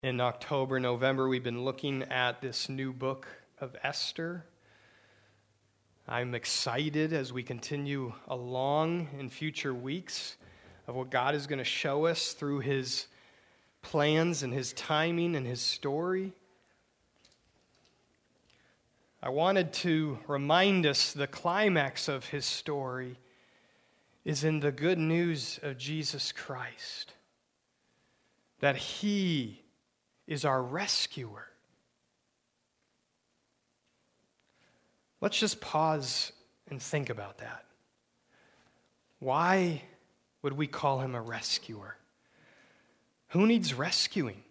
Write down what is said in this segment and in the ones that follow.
In October, November, we've been looking at this new book of Esther. I'm excited as we continue along in future weeks of what God is going to show us through His plans and His timing and His story. I wanted to remind us the climax of His story is in the good news of Jesus Christ, that He is our rescuer. Let's just pause and think about that. Why would we call Him a rescuer? Who needs rescuing?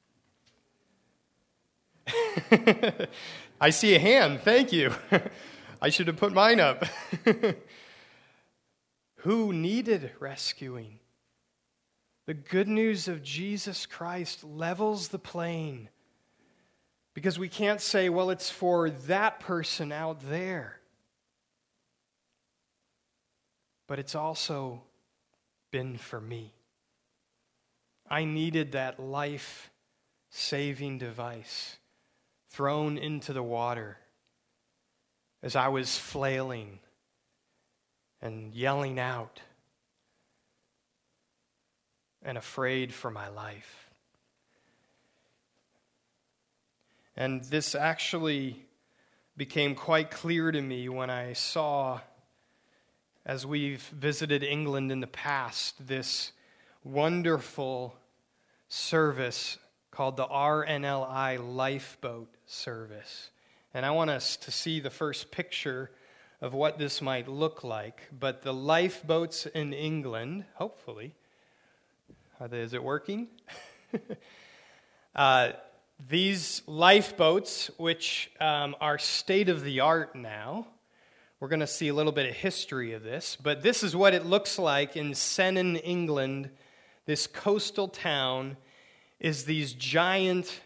I see a hand. Thank you. I should have put mine up. Who needed rescuing? The good news of Jesus Christ levels the playing, because we can't say, well, it's for that person out there. But it's also been for me. I needed that life-saving device thrown into the water as I was flailing and yelling out and afraid for my life. And this actually became quite clear to me when I saw, as we've visited England in the past, this wonderful service called the RNLI Lifeboat Service. And I want us to see the first picture of what this might look like. But the lifeboats in England, hopefully, is it working? These lifeboats, which are state-of-the-art now, we're going to see a little bit of history of this, but this is what it looks like in Sennen, England. This coastal town is these giant,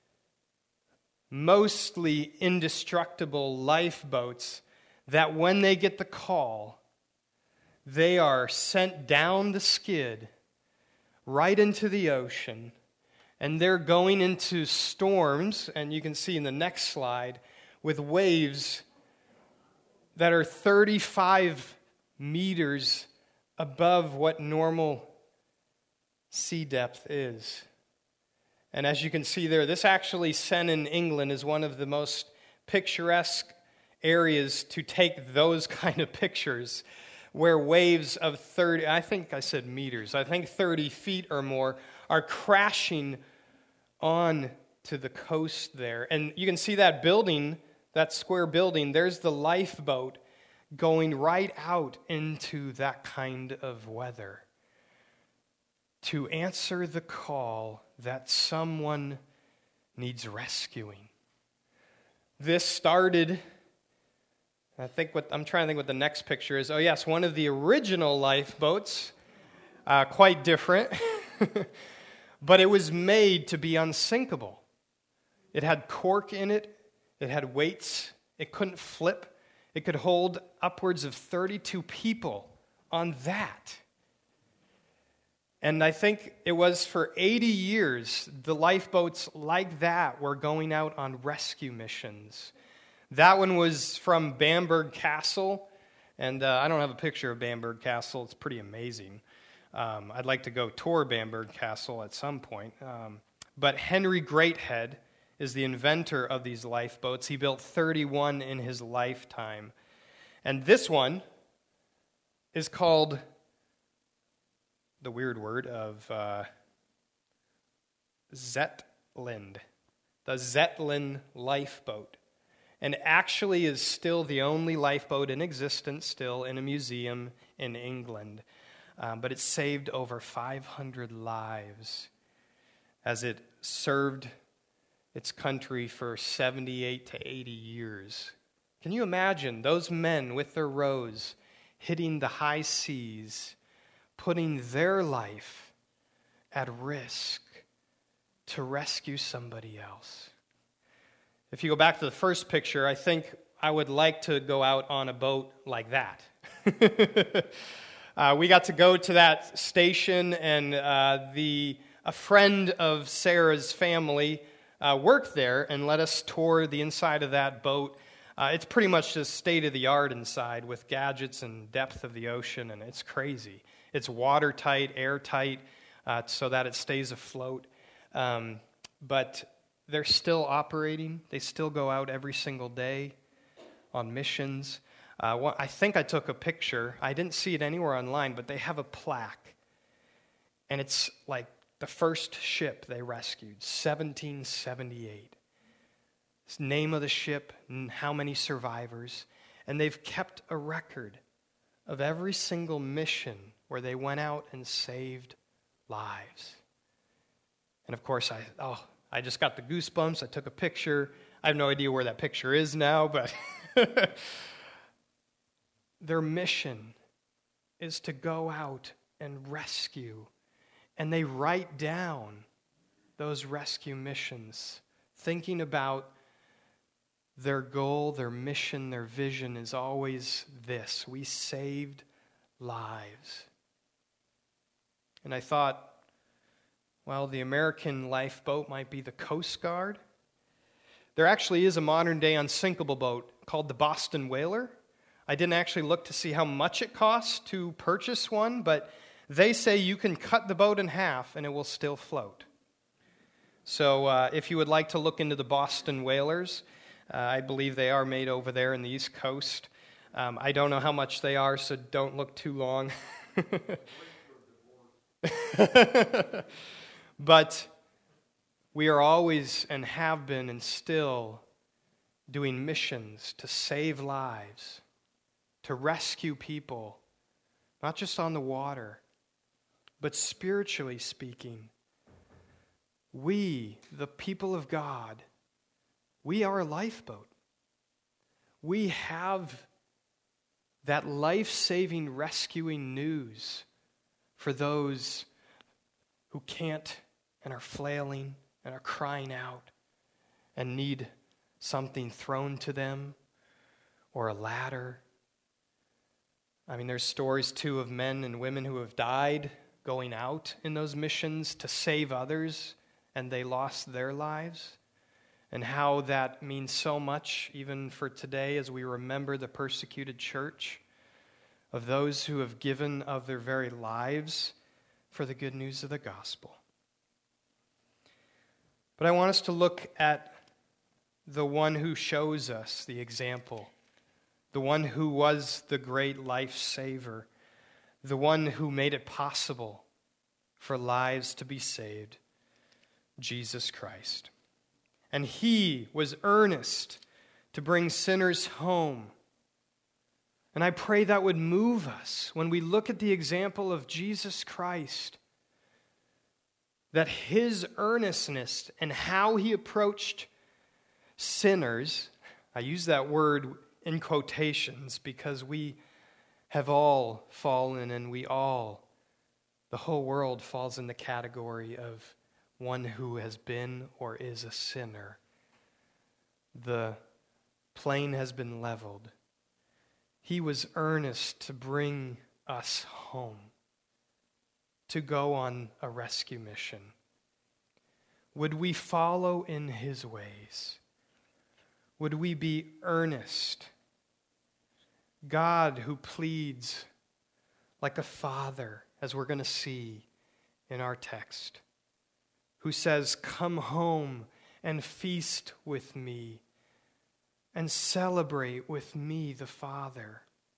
mostly indestructible lifeboats that when they get the call, they are sent down the skid right into the ocean, and they're going into storms, and you can see in the next slide, with waves that are 35 meters above what normal sea depth is. And as you can see there, this actually, Sennen, England, is one of the most picturesque areas to take those kind of pictures, where waves of 30, I think I said meters, I think 30 feet or more are crashing on to the coast there. And you can see that building, that square building, there's the lifeboat going right out into that kind of weather to answer the call that someone needs rescuing. This started, I'm trying to think what the next picture is. Oh yes, one of the original lifeboats, quite different, but it was made to be unsinkable. It had cork in it, it had weights, it couldn't flip, it could hold upwards of 32 people on that. And I think it was for 80 years, the lifeboats like that were going out on rescue missions. That one was from Bamberg Castle, and I don't have a picture of Bamberg Castle. It's pretty amazing. I'd like to go tour Bamberg Castle at some point. But Henry Greathead is the inventor of these lifeboats. He built 31 in his lifetime. And this one is called, the weird word of Zetland, the Zetland lifeboat. And actually is still the only lifeboat in existence still in a museum in England. But it saved over 500 lives as it served its country for 78 to 80 years. Can you imagine those men with their rows hitting the high seas, putting their life at risk to rescue somebody else? If you go back to the first picture, I think I would like to go out on a boat like that. We got to go to that station, and the a friend of Sarah's family worked there and let us tour the inside of that boat. It's pretty much just state-of-the-art inside with gadgets and depth of the ocean, and it's crazy. It's watertight, airtight, so that it stays afloat. But they're still operating. They still go out every single day on missions. I think I took a picture. I didn't see it anywhere online, but they have a plaque. And it's like the first ship they rescued, 1778. It's the name of the ship and how many survivors. And they've kept a record of every single mission where they went out and saved lives. And of course, I just got the goosebumps. I took a picture. I have no idea where that picture is now, but their mission is to go out and rescue. And they write down those rescue missions, thinking about their goal, their mission, their vision is always this: we saved lives. And I thought, well, the American lifeboat might be the Coast Guard. There actually is a modern-day unsinkable boat called the Boston Whaler. I didn't actually look to see how much it costs to purchase one, but they say you can cut the boat in half and it will still float. So if you would like to look into the Boston Whalers, I believe they are made over there in the East Coast. I don't know how much they are, so don't look too long. But we are always and have been and still doing missions to save lives, to rescue people, not just on the water, but spiritually speaking. We, the people of God, we are a lifeboat. We have that life-saving, rescuing news for those who can't and are flailing and are crying out and need something thrown to them or a ladder. I mean, there's stories, too, of men and women who have died going out in those missions to save others, and they lost their lives, and how that means so much even for today as we remember the persecuted church, of those who have given of their very lives for the good news of the gospel. But I want us to look at the one who shows us the example, the one who was the great life-saver, the one who made it possible for lives to be saved, Jesus Christ. And he was earnest to bring sinners home. And I pray that would move us when we look at the example of Jesus Christ, that his earnestness and how he approached sinners, I use that word in quotations because we have all fallen and the whole world falls in the category of one who has been or is a sinner. The plane has been leveled. He was earnest to bring us home, to go on a rescue mission. Would we follow in his ways? Would we be earnest? God who pleads like a father, as we're going to see in our text, who says, "Come home and feast with me and celebrate with me, the Father."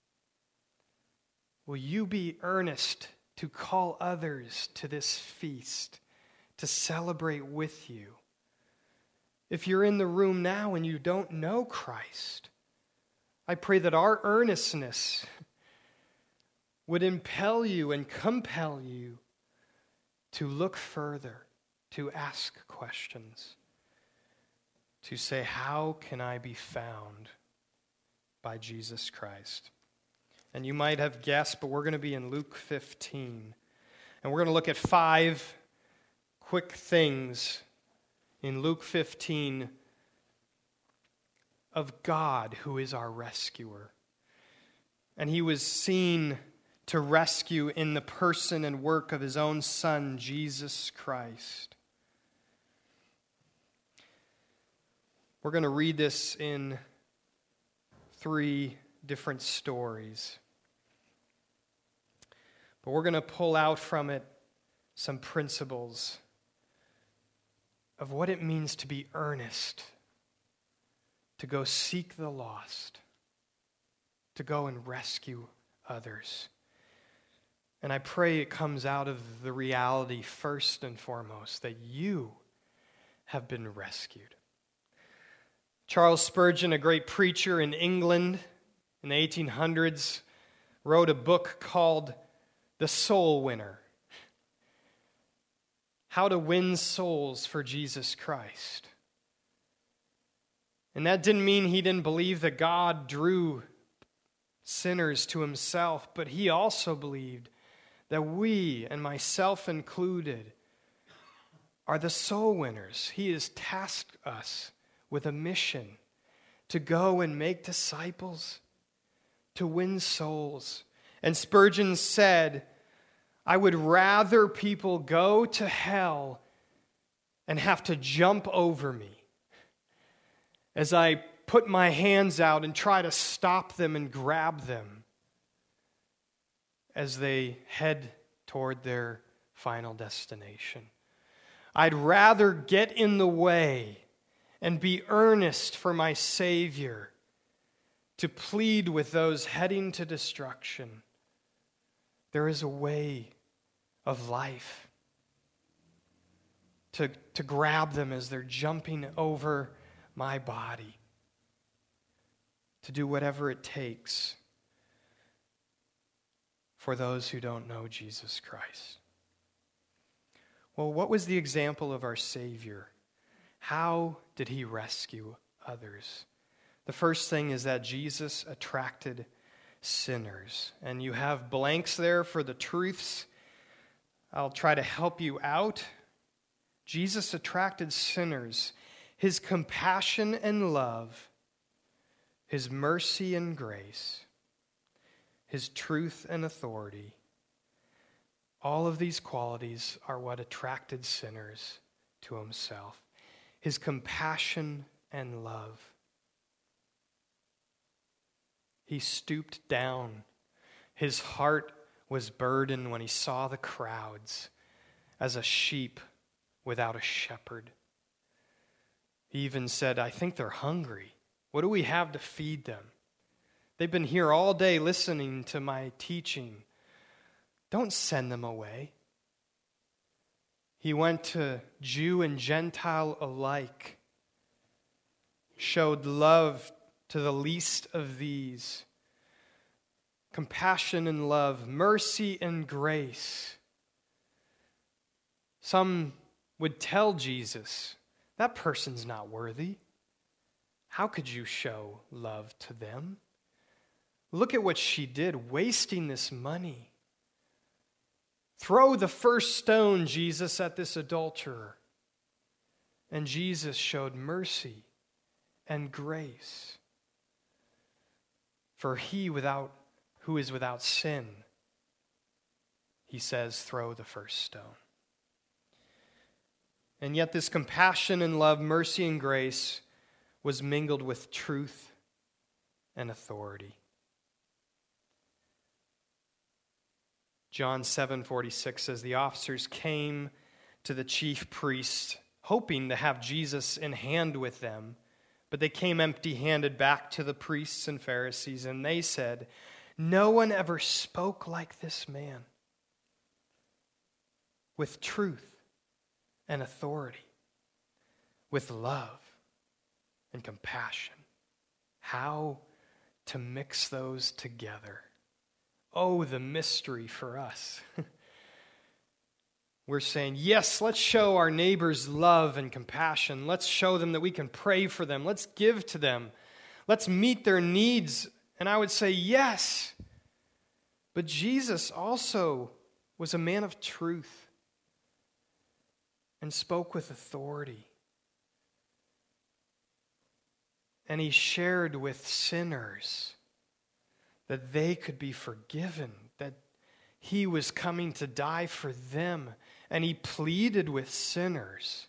Will you be earnest to call others to this feast, to celebrate with you? If you're in the room now and you don't know Christ, I pray that our earnestness would impel you and compel you to look further, to ask questions, to say, how can I be found by Jesus Christ? And you might have guessed, but we're going to be in Luke 15. And we're going to look at 5 quick things in Luke 15 of God who is our rescuer. And he was seen to rescue in the person and work of his own Son, Jesus Christ. We're going to read this in 3 different stories. But we're going to pull out from it some principles of what it means to be earnest, to go seek the lost, to go and rescue others. And I pray it comes out of the reality, first and foremost, that you have been rescued. Charles Spurgeon, a great preacher in England in the 1800s, wrote a book called The Soul Winner. How to win souls for Jesus Christ. And that didn't mean he didn't believe that God drew sinners to himself, but he also believed that we, and myself included, are the soul winners. He has tasked us with a mission to go and make disciples, to win souls. And Spurgeon said, I would rather people go to hell and have to jump over me as I put my hands out and try to stop them and grab them as they head toward their final destination. I'd rather get in the way and be earnest for my Savior to plead with those heading to destruction. There is a way of life to grab them as they're jumping over my body, to do whatever it takes for those who don't know Jesus Christ. Well, what was the example of our Savior? How did he rescue others? The first thing is that Jesus attracted sinners. And you have blanks there for the truths. I'll try to help you out. Jesus attracted sinners. His compassion and love, his mercy and grace, his truth and authority, all of these qualities are what attracted sinners to himself. His compassion and love. He stooped down. His heart was burdened when he saw the crowds as a sheep without a shepherd. He even said, I think they're hungry. What do we have to feed them? They've been here all day listening to my teaching. Don't send them away. He went to Jew and Gentile alike, showed love to the least of these, compassion and love, mercy and grace. Some would tell Jesus, that person's not worthy. How could you show love to them? Look at what she did, wasting this money. Throw the first stone, Jesus, at this adulterer. And Jesus showed mercy and grace. For he who is without sin, he says, throw the first stone. And yet this compassion and love, mercy and grace was mingled with truth and authority. John 7:46 says, the officers came to the chief priests, hoping to have Jesus in hand with them, but they came empty-handed back to the priests and Pharisees, and they said, no one ever spoke like this man, with truth and authority, with love and compassion. How to mix those together. Oh, the mystery for us. We're saying, yes, let's show our neighbors love and compassion. Let's show them that we can pray for them. Let's give to them. Let's meet their needs. And I would say, yes. But Jesus also was a man of truth and spoke with authority. And he shared with sinners that they could be forgiven, that He was coming to die for them, and he pleaded with sinners.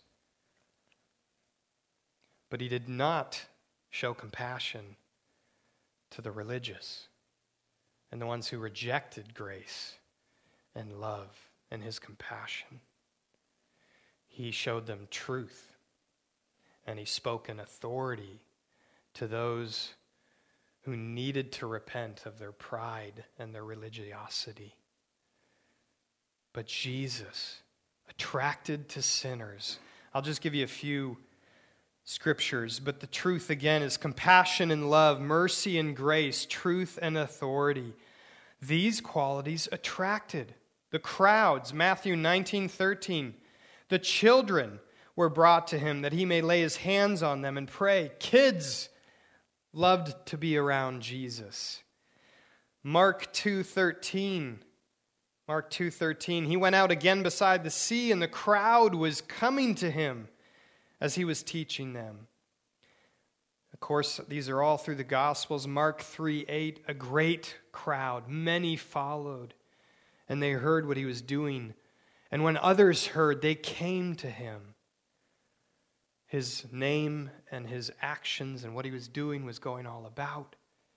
But he did not show compassion to the religious and the ones who rejected grace and love and his compassion. He showed them truth, and he spoke in authority to those who needed to repent of their pride and their religiosity. But Jesus, attracted to sinners, I'll just give you a few scriptures, but the truth again is compassion and love, mercy and grace, truth and authority. These qualities attracted the crowds. Matthew 19:13. The children were brought to him that he may lay his hands on them and pray. Kids loved to be around Jesus. Mark 2:13. Mark 2:13. He went out again beside the sea, and the crowd was coming to him as he was teaching them. Of course, these are all through the Gospels. Mark 3:8, a great crowd. Many followed, and they heard what he was doing. And when others heard, they came to him. His name and his actions and what he was doing was going all about.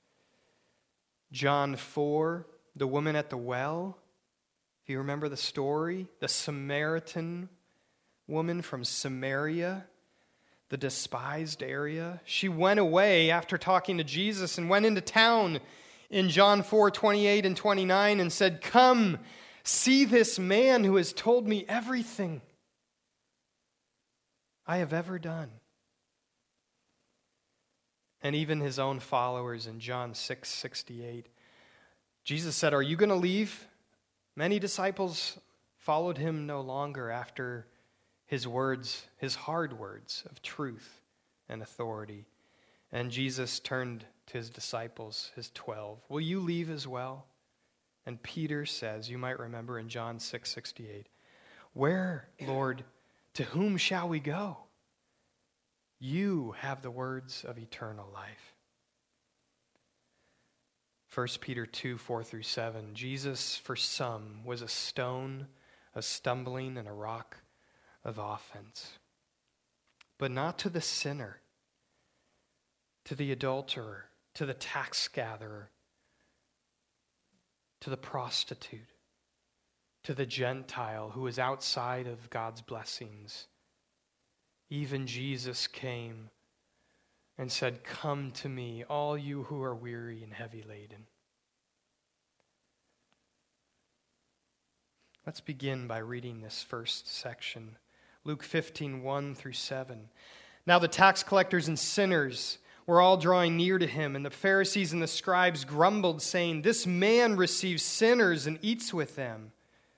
John 4, the woman at the well. If you remember the story, the Samaritan woman from Samaria, the despised area. She went away after talking to Jesus and went into town in John 4:28 and 29 and said, "Come, see this man who has told me everything I have ever done." And even his own followers in John 6:68. Jesus said, "Are you going to leave?" Many disciples followed him no longer after his words, his hard words of truth and authority. And Jesus turned to his disciples, his 12. "Will you leave as well?" And Peter says, you might remember in John 6:68, "Where, Lord, to whom shall we go? You have the words of eternal life." 1 Peter 2:4-7, Jesus for some was a stone, a stumbling, and a rock of offense, but not to the sinner, to the adulterer, to the tax gatherer, to the prostitute, to the Gentile who is outside of God's blessings. Even Jesus came and said, "Come to me, all you who are weary and heavy laden." Let's begin by reading this first section. Luke 15:1-7. Now the tax collectors and sinners were all drawing near to him, and the Pharisees and the scribes grumbled, saying, "This man receives sinners and eats with them."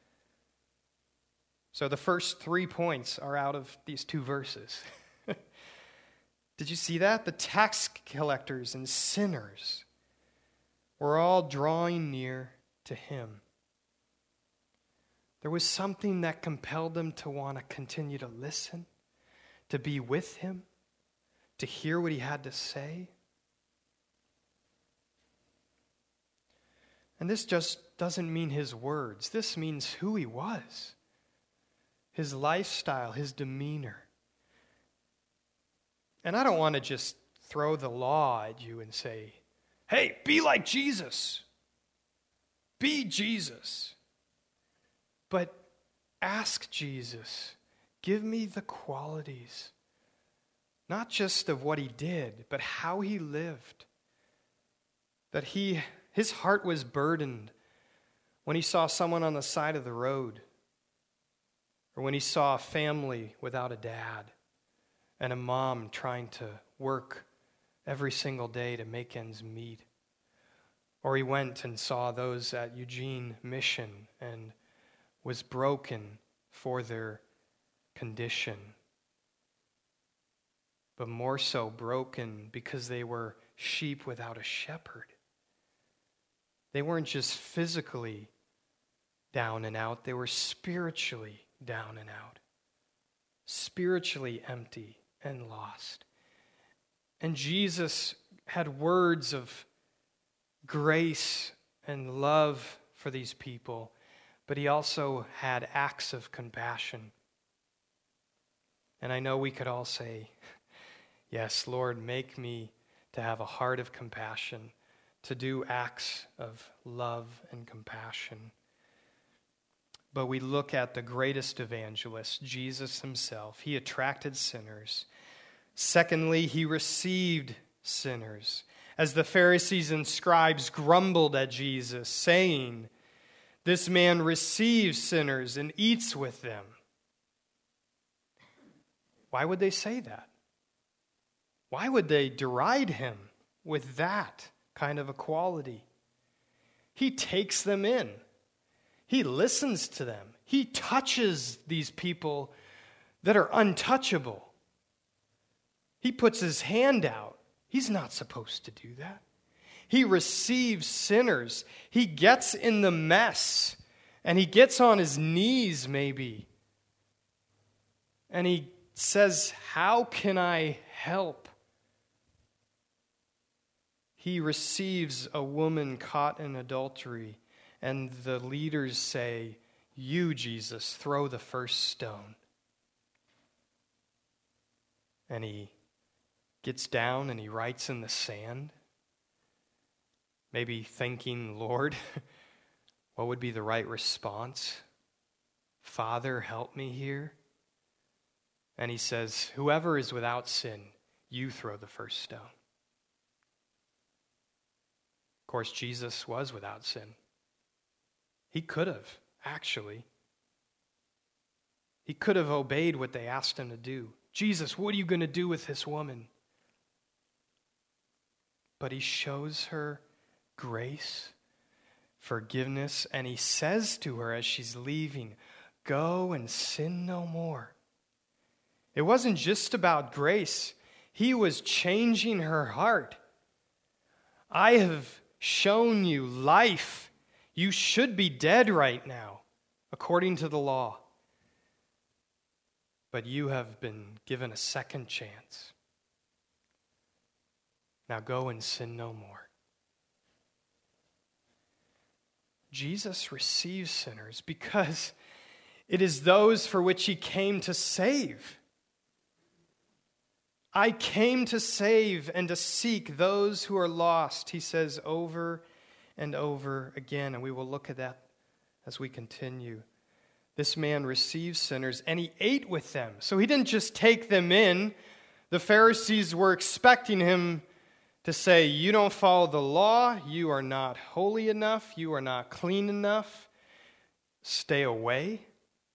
So the first 3 points are out of these 2 verses. Did you see that? The tax collectors and sinners were all drawing near to him. There was something that compelled them to want to continue to listen, to be with him, to hear what he had to say. And this just doesn't mean his words. This means who he was, his lifestyle, his demeanor. And I don't want to just throw the law at you and say, "Hey, be like Jesus. Be Jesus." But ask Jesus, give me the qualities, not just of what he did, but how he lived. That his heart was burdened when he saw someone on the side of the road, or when he saw a family without a dad, and a mom trying to work every single day to make ends meet. Or he went and saw those at Eugene Mission and was broken for their condition. But more so broken because they were sheep without a shepherd. They weren't just physically down and out, they were spiritually down and out. Spiritually empty and lost. And Jesus had words of grace and love for these people. but he also had acts of compassion. And I know we could all say, yes, Lord, make me to have a heart of compassion, to do acts of love and compassion. But we look at the greatest evangelist, Jesus himself. He attracted sinners. Secondly, he received sinners. As the Pharisees and scribes grumbled at Jesus, saying, "This man receives sinners and eats with them." Why would they say that? Why would they deride him with that kind of equality? He takes them in. He listens to them. He touches these people that are untouchable. He puts his hand out. He's not supposed to do that. He receives sinners. He gets in the mess, and he gets on his knees maybe. And he says, "How can I help?" He receives a woman caught in adultery, and the leaders say, "You, Jesus, throw the first stone." And he gets down and he writes in the sand, maybe thinking, "Lord, what would be the right response? Father, help me here." And he says, "Whoever is without sin, you throw the first stone." Of course, Jesus was without sin. He could have, actually. He could have obeyed what they asked him to do. "Jesus, what are you going to do with this woman?" But he shows her grace, forgiveness, and he says to her as she's leaving, "Go and sin no more." It wasn't just about grace. He was changing her heart. "I have shown you life. You should be dead right now, according to the law. But you have been given a second chance. Now go and sin no more." Jesus receives sinners because it is those for which he came to save. "I came to save and to seek those who are lost," he says over and over again. And we will look at that as we continue. This man receives sinners and he ate with them. So he didn't just take them in. The Pharisees were expecting him to say, "You don't follow the law, you are not holy enough, you are not clean enough, stay away.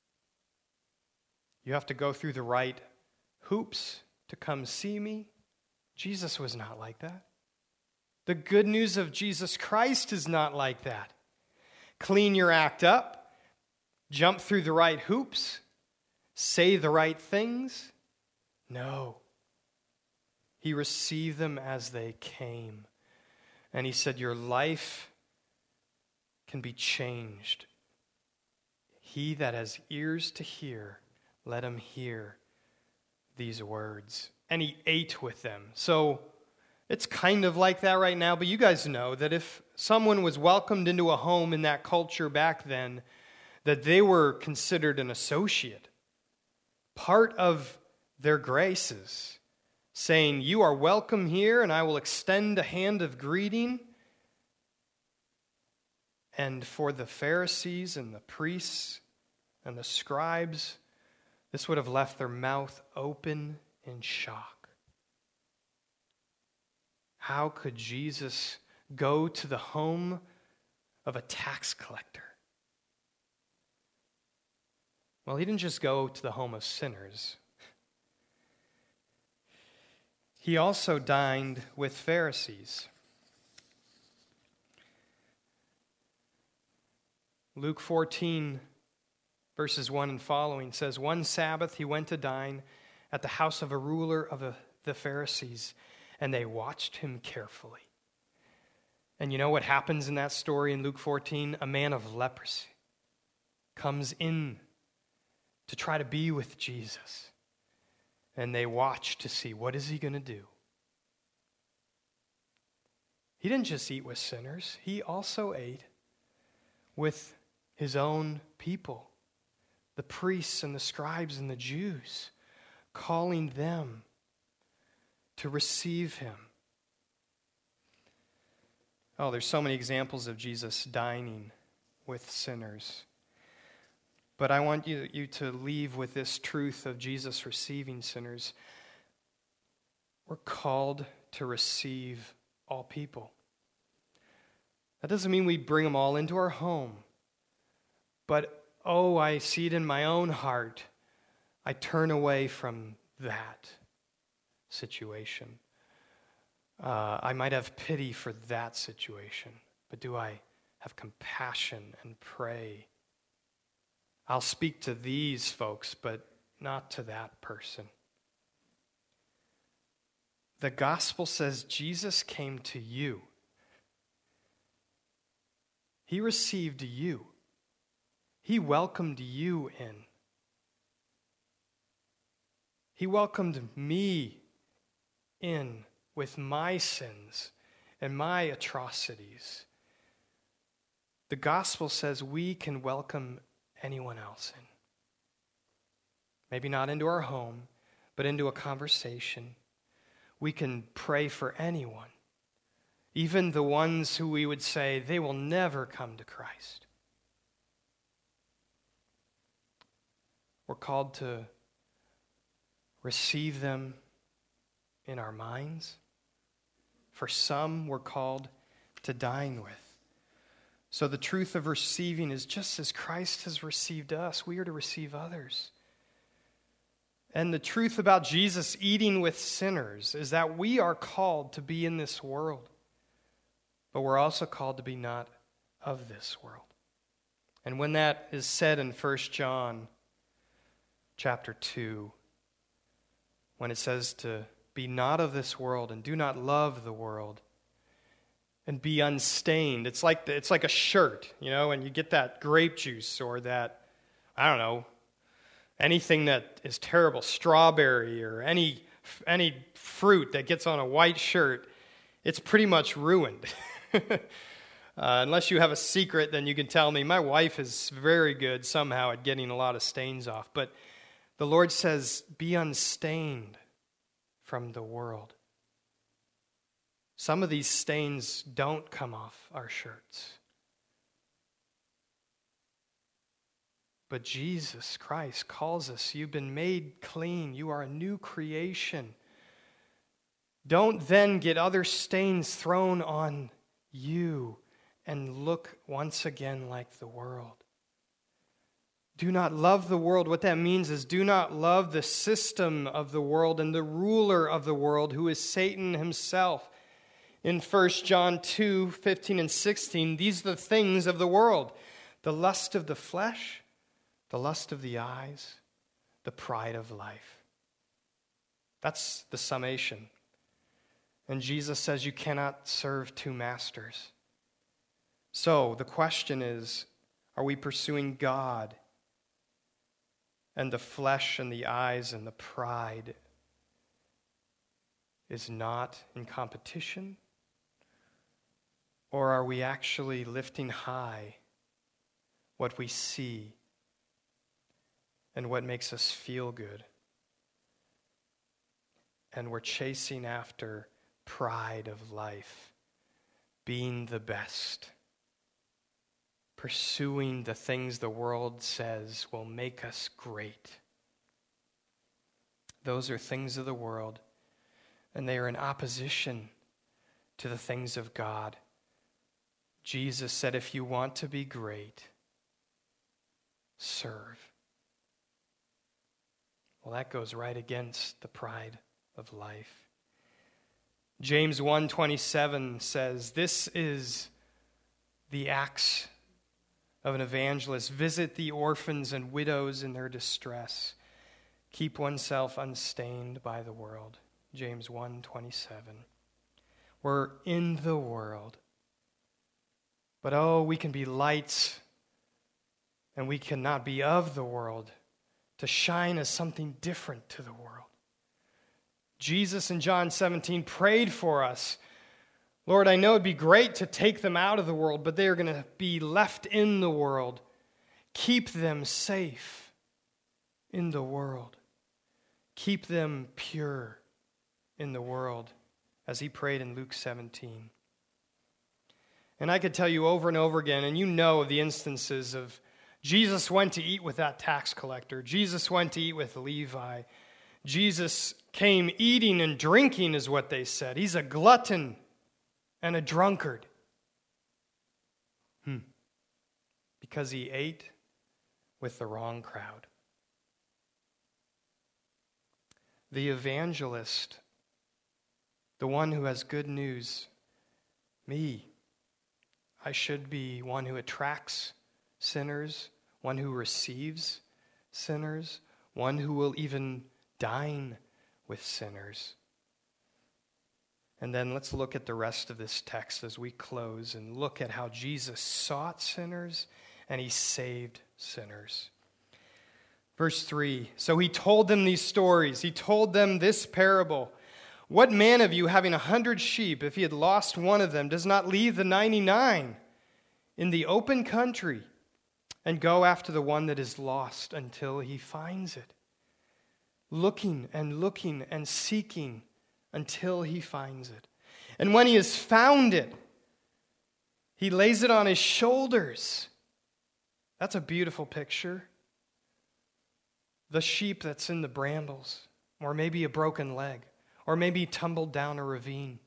You have to go through the right hoops to come see me." Jesus was not like that. The good news of Jesus Christ is not like that. Clean your act up, jump through the right hoops, say the right things. No. He received them as they came. And he said, "Your life can be changed. He that has ears to hear, let him hear these words." And he ate with them. So it's kind of like that right now, but you guys know that if someone was welcomed into a home in that culture back then, that they were considered an associate. Part of their graces, saying, "You are welcome here, and I will extend a hand of greeting." And for the Pharisees and the priests and the scribes, this would have left their mouth open in shock. How could Jesus go to the home of a tax collector? Well, he didn't just go to the home of sinners. He also dined with Pharisees. Luke 14, verses 1 and following says, "One Sabbath he went to dine at the house of a ruler of the Pharisees, and they watched him carefully." And you know what happens in that story in Luke 14? A man of leprosy comes in to try to be with Jesus. And they watch to see, what is he going to do? He didn't just eat with sinners. He also ate with his own people, the priests and the scribes and the Jews, calling them to receive him. Oh, there's so many examples of Jesus dining with sinners. But I want you to leave with this truth of Jesus receiving sinners. We're called to receive all people. That doesn't mean we bring them all into our home. But, I see it in my own heart. I turn away from that situation. I might have pity for that situation, but do I have compassion and pray? I'll speak to these folks, but not to that person. The gospel says Jesus came to you. He received you. He welcomed you in. He welcomed me in with my sins and my atrocities. The gospel says we can welcome anyone else in. Maybe not into our home, but into a conversation. We can pray for anyone, even the ones who we would say they will never come to Christ. We're called to receive them in our minds. For some, we're called to dine with. So the truth of receiving is just as Christ has received us, we are to receive others. And the truth about Jesus eating with sinners is that we are called to be in this world, but we're also called to be not of this world. And when that is said in 1 John chapter 2, when it says to be not of this world and do not love the world and be unstained, it's like a shirt, and you get that grape juice or that, anything that is terrible, strawberry or any fruit that gets on a white shirt, it's pretty much ruined. Unless you have a secret, then you can tell me. My wife is very good somehow at getting a lot of stains off. But the Lord says, be unstained from the world. Some of these stains don't come off our shirts. But Jesus Christ calls us, you've been made clean. You are a new creation. Don't then get other stains thrown on you and look once again like the world. Do not love the world. What that means is do not love the system of the world and the ruler of the world, who is Satan himself. In 1 John 2, 15 and 16, these are the things of the world: the lust of the flesh, the lust of the eyes, the pride of life. That's the summation. And Jesus says you cannot serve two masters. So the question is, are we pursuing God and the flesh and the eyes and the pride is not in competition? Or are we actually lifting high what we see and what makes us feel good? And we're chasing after pride of life, being the best, pursuing the things the world says will make us great. Those are things of the world, and they are in opposition to the things of God. Jesus said, if you want to be great, serve. Well, that goes right against the pride of life. James 1:27 says, this is the acts of an evangelist. Visit the orphans and widows in their distress. Keep oneself unstained by the world. James 1:27. We're in the world. But we can be lights, and we cannot be of the world, to shine as something different to the world. Jesus in John 17 prayed for us. Lord, I know it'd be great to take them out of the world, but they are going to be left in the world. Keep them safe in the world. Keep them pure in the world, as he prayed in Luke 17. And I could tell you over and over again, and you know of the instances of Jesus went to eat with that tax collector. Jesus went to eat with Levi. Jesus came eating and drinking, is what they said. He's a glutton and a drunkard. Because he ate with the wrong crowd. The evangelist, the one who has good news, me, I should be one who attracts sinners, one who receives sinners, one who will even dine with sinners. And then let's look at the rest of this text as we close and look at how Jesus sought sinners and he saved sinners. Verse 3, so he told them these stories. He told them this parable. What man of you, having 100 sheep, if he had lost one of them, does not leave the 99 in the open country and go after the one that is lost until he finds it? Looking and seeking until he finds it. And when he has found it, he lays it on his shoulders. That's a beautiful picture. The sheep that's in the brambles, or maybe a broken leg, or maybe tumbled down a ravine.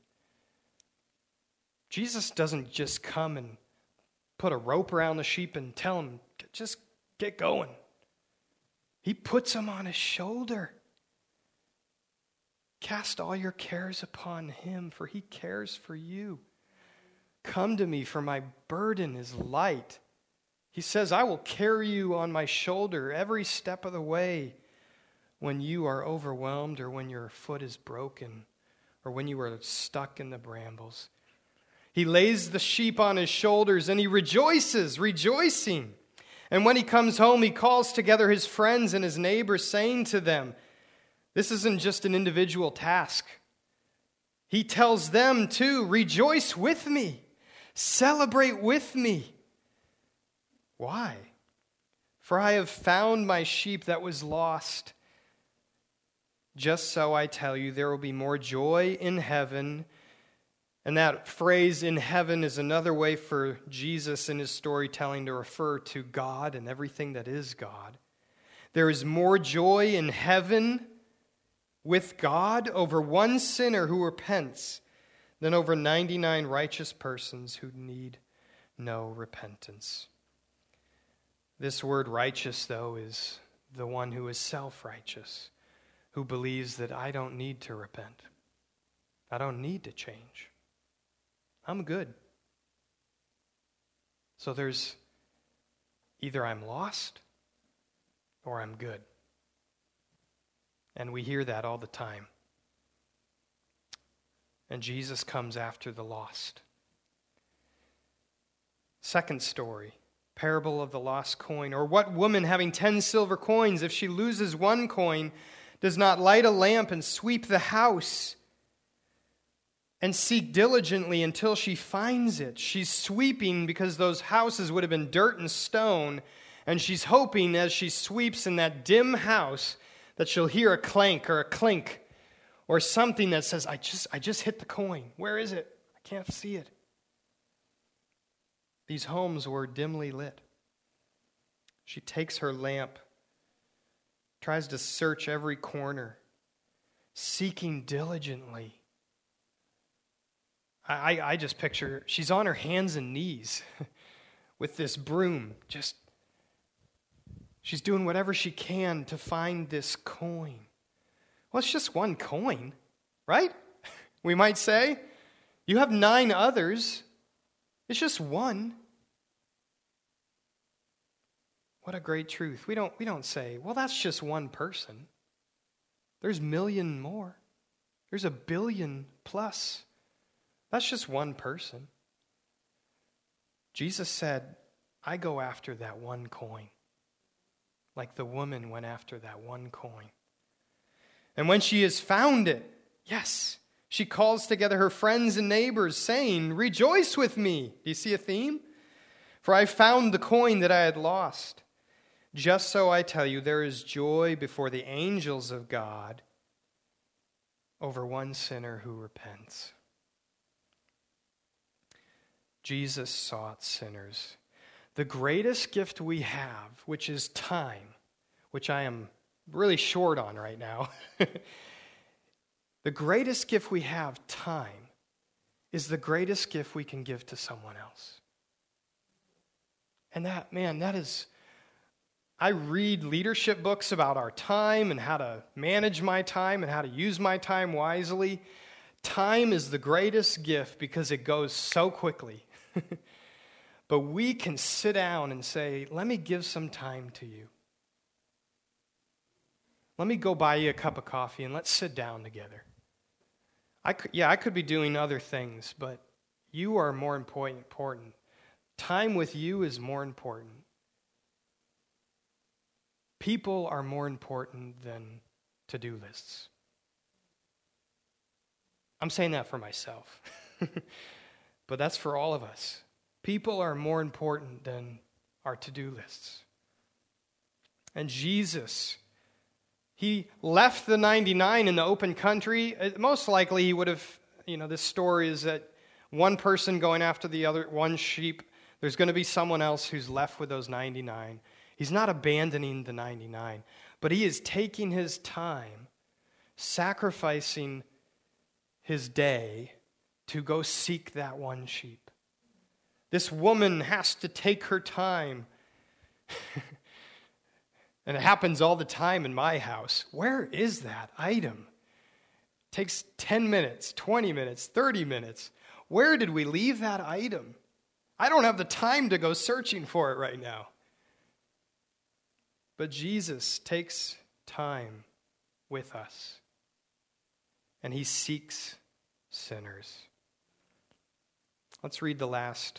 Jesus doesn't just come and put a rope around the sheep and tell him, just get going. He puts them on his shoulder. Cast all your cares upon him, for he cares for you. Come to me, for my burden is light. He says, I will carry you on my shoulder every step of the way when you are overwhelmed or when your foot is broken or when you are stuck in the brambles. He lays the sheep on his shoulders and he rejoices, rejoicing. And when he comes home, he calls together his friends and his neighbors, saying to them, this isn't just an individual task. He tells them too, rejoice with me, celebrate with me. Why? For I have found my sheep that was lost. Just so I tell you, there will be more joy in heaven. And that phrase in heaven is another way for Jesus in his storytelling to refer to God and everything that is God. There is more joy in heaven with God over one sinner who repents than over 99 righteous persons who need no repentance. This word righteous, though, is the one who is self-righteous, who believes that I don't need to repent. I don't need to change. I'm good. So there's either I'm lost or I'm good. And we hear that all the time. And Jesus comes after the lost. Second story. Parable of the lost coin. Or what woman having 10 silver coins, if she loses one coin, does not light a lamp and sweep the house and seek diligently until she finds it? She's sweeping because those houses would have been dirt and stone, and she's hoping as she sweeps in that dim house that she'll hear a clank or a clink or something that says, I just hit the coin. Where is it? I can't see it. These homes were dimly lit. She takes her lamp, tries to search every corner, seeking diligently. I just picture she's on her hands and knees with this broom. She's doing whatever she can to find this coin. Well, it's just one coin, right? We might say. You have 9 others. It's just one. What a great truth. We don't say, well, that's just one person. There's a million more. There's 1 billion plus. That's just one person. Jesus said, I go after that one coin, like the woman went after that one coin. And when she has found it, yes, she calls together her friends and neighbors, saying, rejoice with me. Do you see a theme? For I found the coin that I had lost. Just so I tell you, there is joy before the angels of God over one sinner who repents. Jesus sought sinners. The greatest gift we have, which is time, which I am really short on right now. The greatest gift we have, time, is the greatest gift we can give to someone else. And that is, I read leadership books about our time and how to manage my time and how to use my time wisely. Time is the greatest gift because it goes so quickly. But we can sit down and say, let me give some time to you. Let me go buy you a cup of coffee and let's sit down together. I could be doing other things, but you are more important. Time with you is more important. People are more important than to-do lists. I'm saying that for myself. But that's for all of us. People are more important than our to-do lists. And Jesus, he left the 99 in the open country. Most likely he would have, this story is that one person going after the other, one sheep, there's going to be someone else who's left with those 99. He's not abandoning the 99, but he is taking his time, sacrificing his day to go seek that one sheep. This woman has to take her time. And it happens all the time in my house. Where is that item? It takes 10 minutes, 20 minutes, 30 minutes. Where did we leave that item? I don't have the time to go searching for it right now. But Jesus takes time with us. And he seeks sinners. Let's read the last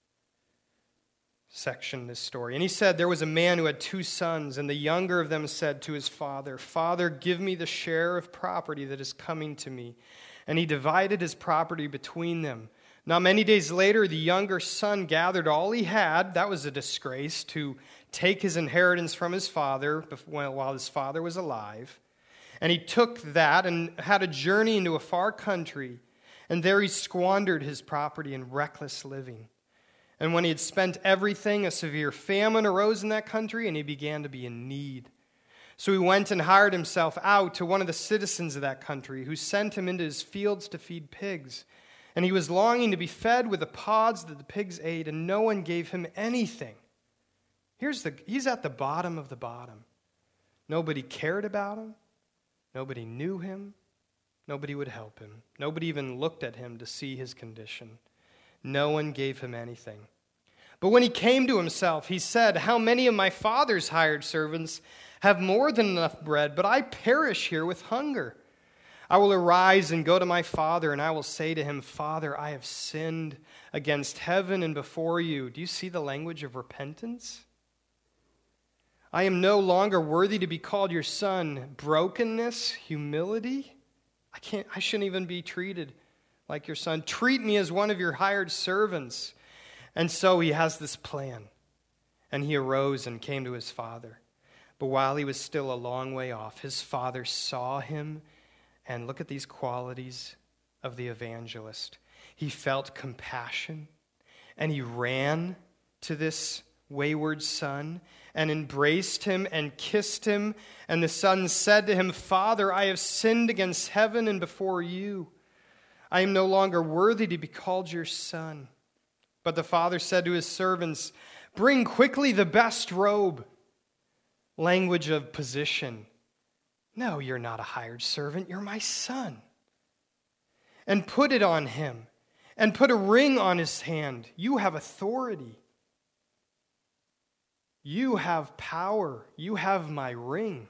section of this story. And he said, there was a man who had 2 sons, and the younger of them said to his father, Father, give me the share of property that is coming to me. And he divided his property between them. Now many days later, the younger son gathered all he had. That was a disgrace, to take his inheritance from his father while his father was alive. And he took that and had a journey into a far country. And there he squandered his property in reckless living. And when he had spent everything, a severe famine arose in that country, and he began to be in need. So he went and hired himself out to one of the citizens of that country, who sent him into his fields to feed pigs. And he was longing to be fed with the pods that the pigs ate, and no one gave him anything. He's at the bottom of the bottom. Nobody cared about him. Nobody knew him. Nobody would help him. Nobody even looked at him to see his condition. No one gave him anything. But when he came to himself, he said, how many of my father's hired servants have more than enough bread, but I perish here with hunger. I will arise and go to my father, and I will say to him, Father, I have sinned against heaven and before you. Do you see the language of repentance? I am no longer worthy to be called your son. Brokenness, humility. I shouldn't even be treated like your son. Treat me as one of your hired servants. And so he has this plan. And he arose and came to his father. But while he was still a long way off, his father saw him. And look at these qualities of the evangelist. He felt compassion. And he ran to this wayward son and embraced him and kissed him. And the son said to him, Father, I have sinned against heaven and before you. I am no longer worthy to be called your son. But the father said to his servants, bring quickly the best robe. Language of position. No, you're not a hired servant. You're my son. And put it on him. And put a ring on his hand. You have authority. You have power. You have my ring.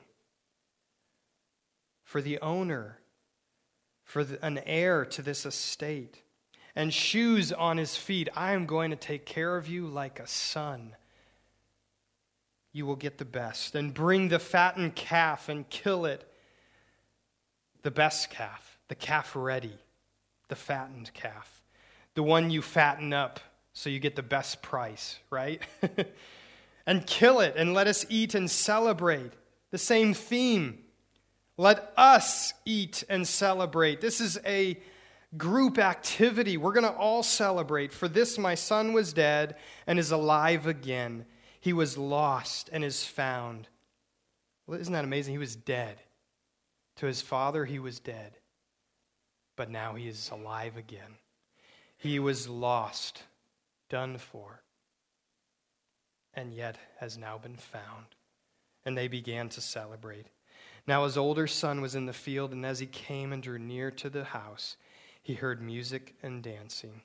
For the owner, an heir to this estate, and shoes on his feet. I am going to take care of you like a son. You will get the best. And bring the fattened calf and kill it. The best calf, the calf ready, the fattened calf. The one you fatten up so you get the best price, right? and kill it, and let us eat and celebrate. The same theme. Let us eat and celebrate. This is a group activity. We're going to all celebrate. For this my son was dead and is alive again. He was lost and is found. Well, isn't that amazing? He was dead. To his father, he was dead. But now he is alive again. He was lost, done for, and yet has now been found. And they began to celebrate. Now his older son was in the field, and as he came and drew near to the house, he heard music and dancing.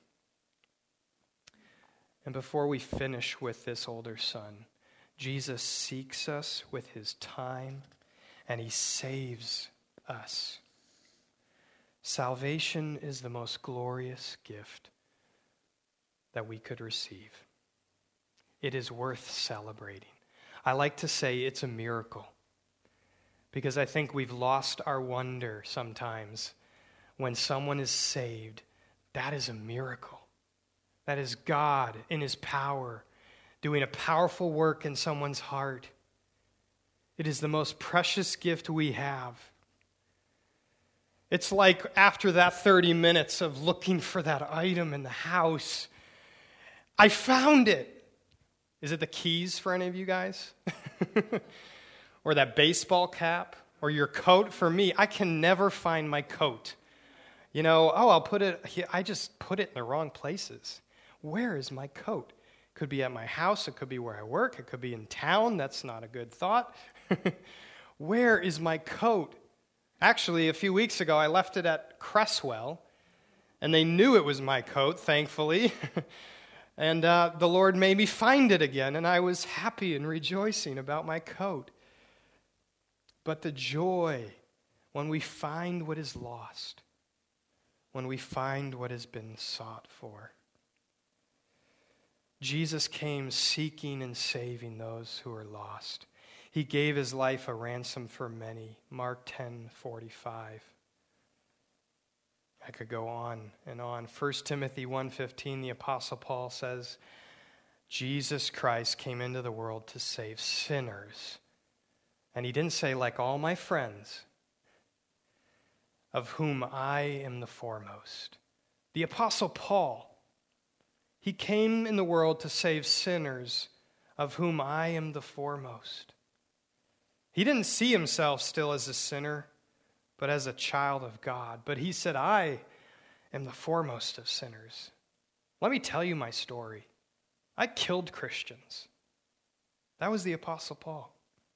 And before we finish with this older son, Jesus seeks us with his time, and he saves us. Salvation is the most glorious gift that we could receive. It is worth celebrating. I like to say it's a miracle, because I think we've lost our wonder sometimes when someone is saved. That is a miracle. That is God in his power doing a powerful work in someone's heart. It is the most precious gift we have. It's like after that 30 minutes of looking for that item in the house, I found it. Is it the keys for any of you guys? Or that baseball cap? Or your coat? For me, I can never find my coat. I'll put it here. I just put it in the wrong places. Where is my coat? Could be at my house. It could be where I work. It could be in town. That's not a good thought. Where is my coat? Actually, a few weeks ago, I left it at Cresswell, and they knew it was my coat, thankfully. And the Lord made me find it again, and I was happy and rejoicing about my coat. But the joy when we find what is lost, when we find what has been sought for. Jesus came seeking and saving those who are lost. He gave his life a ransom for many. Mark 10:45. I could go on and on. 1 Timothy 1:15, the Apostle Paul says, Jesus Christ came into the world to save sinners. And he didn't say, like all my friends, of whom I am the foremost. The Apostle Paul, he came in the world to save sinners, of whom I am the foremost. He didn't see himself still as a sinner, but as a child of God. But he said, I am the foremost of sinners. Let me tell you my story. I killed Christians. That was the Apostle Paul.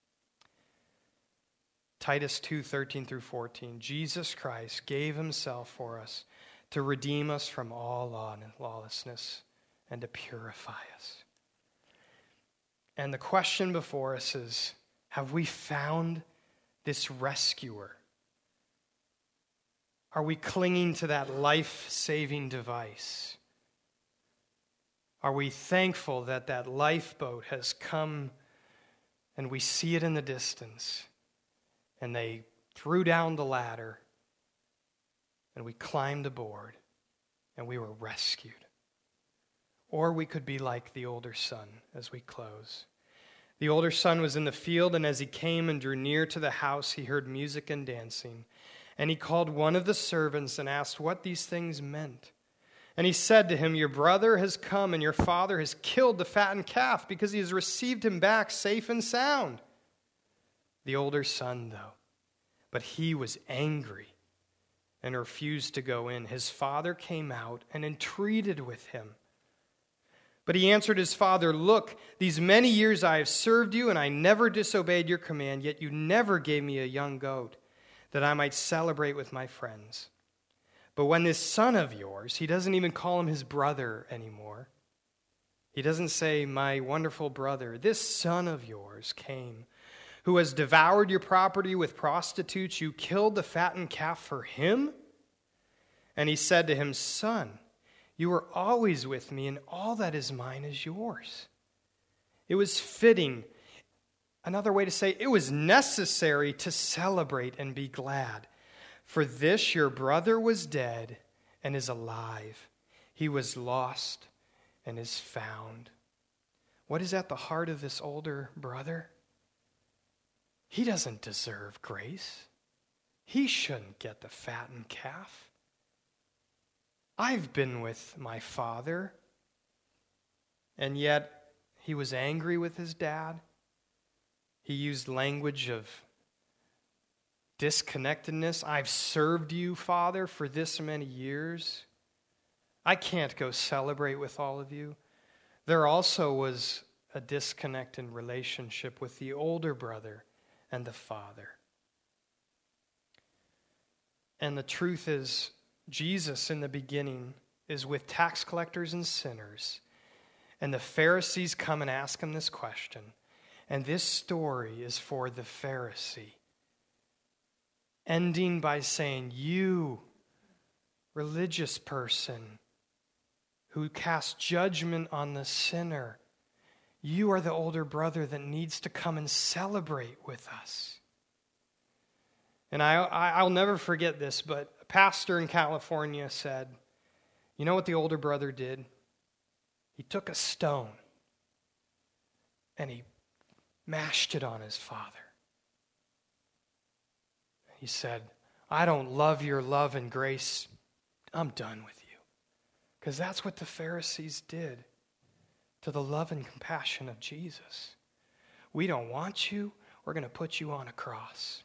Titus 2:13 through 14. Jesus Christ gave himself for us to redeem us from all lawlessness and to purify us. And the question before us is, have we found this rescuer? Are we clinging to that life-saving device? Are we thankful that that lifeboat has come and we see it in the distance and they threw down the ladder and we climbed aboard and we were rescued? Or we could be like the older son as we close. The older son was in the field, and as he came and drew near to the house, he heard music and dancing. And he called one of the servants and asked what these things meant. And he said to him, your brother has come, and your father has killed the fattened calf, because he has received him back safe and sound. The older son, though, but he was angry and refused to go in. His father came out and entreated with him. But he answered his father, look, these many years I have served you, and I never disobeyed your command, yet you never gave me a young goat, that I might celebrate with my friends. But when this son of yours, he doesn't even call him his brother anymore. He doesn't say, my wonderful brother. This son of yours came, who has devoured your property with prostitutes. You killed the fattened calf for him? And he said to him, son, you are always with me, and all that is mine is yours. It was fitting. Another way to say it was necessary to celebrate and be glad. For this your brother was dead and is alive. He was lost and is found. what is at the heart of this older brother? He doesn't deserve grace. He shouldn't get the fattened calf. I've been with my father, and yet he was angry with his dad. He used language of disconnectedness. I've served you, Father, for this many years. I can't go celebrate with all of you. There also was a disconnect in relationship with the older brother and the father. And the truth is, Jesus in the beginning is with tax collectors and sinners. And the Pharisees come and ask him this question. And this story is for the Pharisee, ending by saying, you, religious person, who casts judgment on the sinner, you are the older brother that needs to come and celebrate with us. And I'll never forget this, but a pastor in California said, you know what the older brother did? He took a stone and he mashed it on his father. He said, I don't love your love and grace. I'm done with you. Because that's what the Pharisees did to the love and compassion of Jesus. We don't want you. We're going to put you on a cross.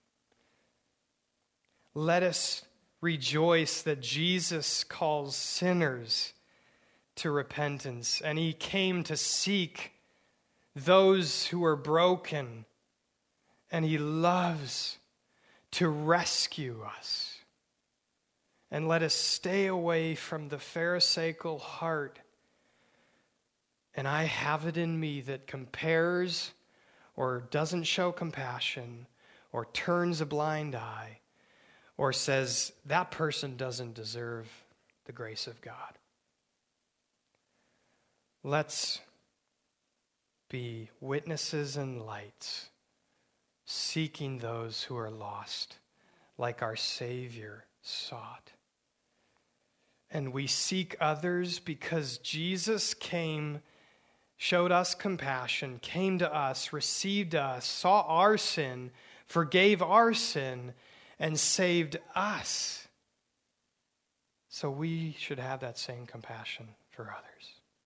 Let us rejoice that Jesus calls sinners to repentance, and he came to seek those who are broken, and he loves to rescue us. And let us stay away from the pharisaical heart. And I have it in me that compares or doesn't show compassion or turns a blind eye or says that person doesn't deserve the grace of God. Let's be witnesses and lights, seeking those who are lost, like our Savior sought. And we seek others because Jesus came, showed us compassion, came to us, received us, saw our sin, forgave our sin, and saved us. So we should have that same compassion for others.